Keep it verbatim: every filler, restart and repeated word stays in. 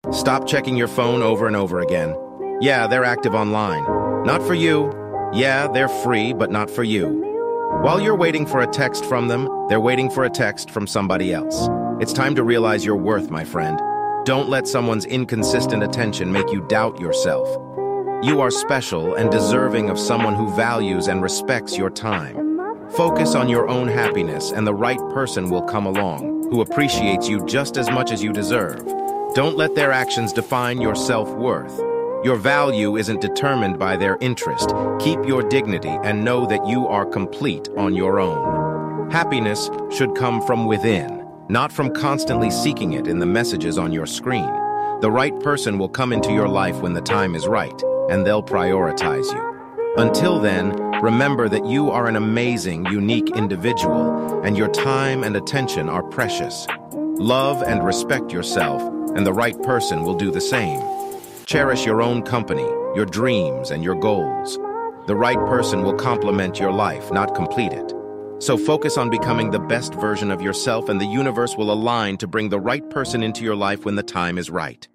Stop checking your phone over and over again. Yeah, they're active online. Not for you. Yeah, they're free, but not for you. While you're waiting for a text from them, they're waiting for a text from somebody else. It's time to realize your worth, my friend. Don't let someone's inconsistent attention make you doubt yourself. You are special and deserving of someone who values and respects your time. Focus on your own happiness, and the right person will come along, who appreciates you just as much as you deserve. Don't let their actions define your self-worth. Your value isn't determined by their interest. Keep your dignity and know that you are complete on your own. Happiness should come from within, not from constantly seeking it in the messages on your screen. The right person will come into your life when the time is right, and they'll prioritize you. Until then, remember that you are an amazing, unique individual, and your time and attention are precious. Love and respect yourself, and the right person will do the same. Cherish your own company, your dreams, and your goals. The right person will complement your life, not complete it. So focus on becoming the best version of yourself, and the universe will align to bring the right person into your life when the time is right.